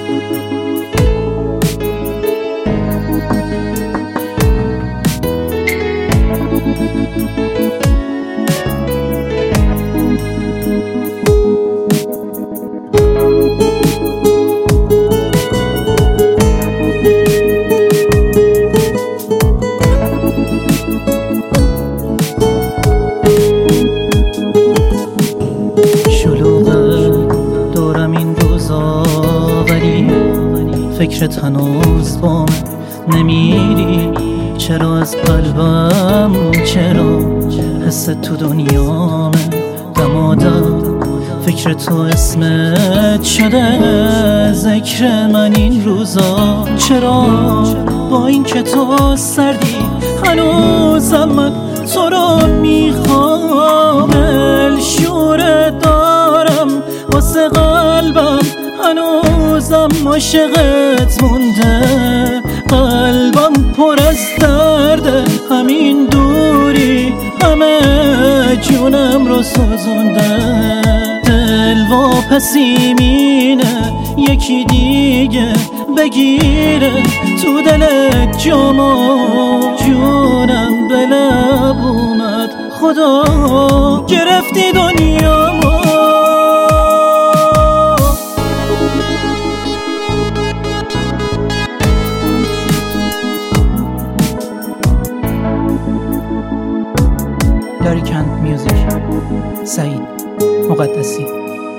فکرت هنوز با من نمیری، چرا از قلبم، چرا حست تو دنیامه دمادم، فکر تو اسمت شده ذکر من این روزا، چرا با این که تو سردی هنوزم من تو رو میخوام، شور دارم واسه قلبم هنوزم عاشقت مونده، قلبم پر از درده، همین دوری همه جونم رو سوزونده، دل واپسی مینه یکی دیگه بگیره تو دلت جامو، جونم به لب اومد خدا گرفتی دنیامو. لاریکند میوزیک، سعید مقدسی.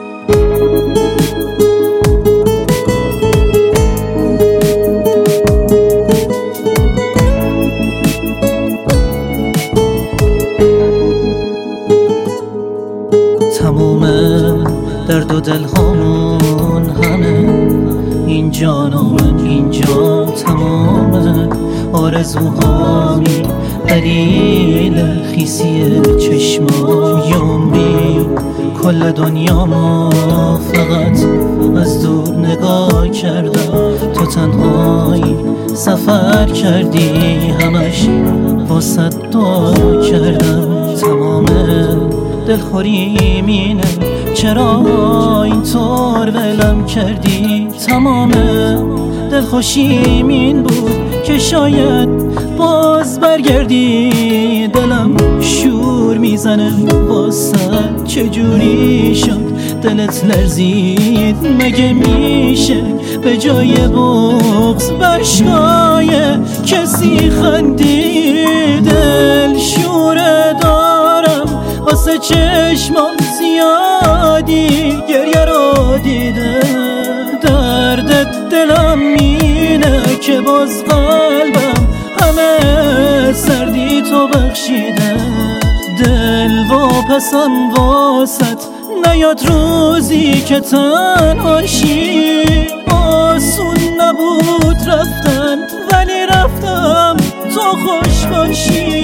تموم درد و دل هامون همه این جان و من اینجا تمامه، آرزوهامی دلیل خیسی چشمایم بی کل دنیامو فقط از دور نگاه کردم، تو تنهایی سفر کردی همش واسه دعا کردم، تمام دلخوری مینه چرا اینطور ولم کردی، تمام دلخوشی مین بود که شاید باز برگردی، دلم شور میزنه واسه چجوری شد دلت لرزید، مگه میشه به جای بغض بشکای کسی خندید، دل شور دارم واسه چشمام زیادی گریه رو دیده، درد دلم مینه که باز قلبم همه سردی تو بخشیده، دل واپسم واسط نیاد روزی که تنهاشی، آسون نبود رفتن ولی رفتم تو خوش باشی.